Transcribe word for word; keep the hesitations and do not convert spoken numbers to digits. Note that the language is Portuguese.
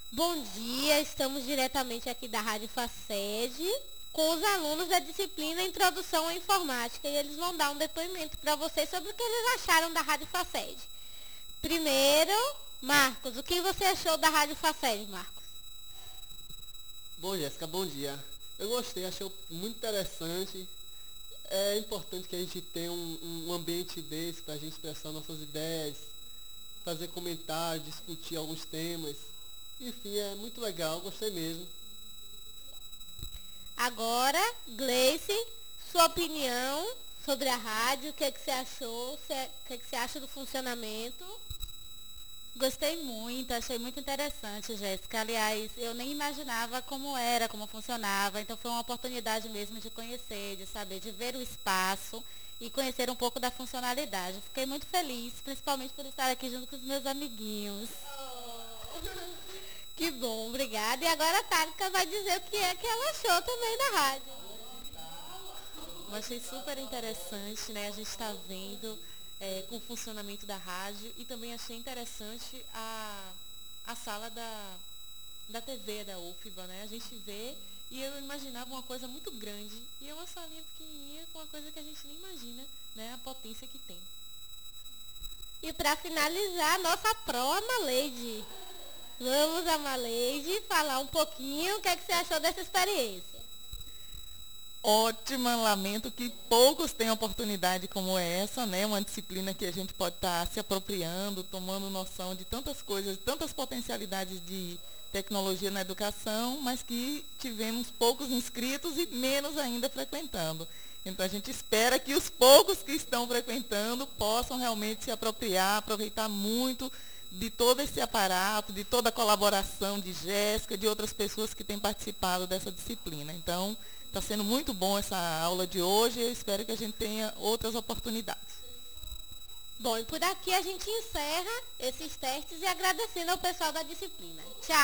Bom dia, estamos diretamente aqui da Rádio Faced com os alunos da disciplina Introdução à Informática e eles vão dar um depoimento para vocês sobre o que eles acharam da Rádio Faced. Primeiro, Marcos, o que você achou da Rádio Faced, Marcos? Bom, Jéssica, bom dia. Eu gostei, achei muito interessante. É importante que a gente tenha um, um ambiente desse para a gente expressar nossas ideias, fazer comentários, discutir alguns temas. Enfim, é muito legal, gostei mesmo. Agora, Gleice, sua opinião sobre a rádio, o que, é que você achou, o que, é que você acha do funcionamento? Gostei muito, achei muito interessante, Jéssica. Aliás, eu nem imaginava como era, como funcionava. Então foi uma oportunidade mesmo de conhecer, de saber, de ver o espaço e conhecer um pouco da funcionalidade. Fiquei muito feliz, principalmente por estar aqui junto com os meus amiguinhos. Oh. Que bom, obrigada. E agora a Tárika vai dizer o que é que ela achou também da rádio. Eu achei super interessante, né? A gente está vendo é, com o funcionamento da rádio e também achei interessante a, a sala da, da T V da U F B A, né? A gente vê e eu imaginava uma coisa muito grande e é uma salinha pequenininha com uma coisa que a gente nem imagina, né? A potência que tem. E para finalizar, nossa pró, Maleide. Vamos, a Maleide, falar um pouquinho o que, é que você achou dessa experiência. Ótima, lamento que poucos têm oportunidade como essa, né? Uma disciplina que a gente pode estar tá se apropriando, tomando noção de tantas coisas, tantas potencialidades de tecnologia na educação, mas que tivemos poucos inscritos e menos ainda frequentando. Então a gente espera que os poucos que estão frequentando possam realmente se apropriar, aproveitar muito de todo esse aparato, de toda a colaboração de Jéssica, de outras pessoas que têm participado dessa disciplina. Então, está sendo muito bom essa aula de hoje e eu espero que a gente tenha outras oportunidades. Bom, e por aqui a gente encerra esses testes e agradecendo ao pessoal da disciplina. Tchau!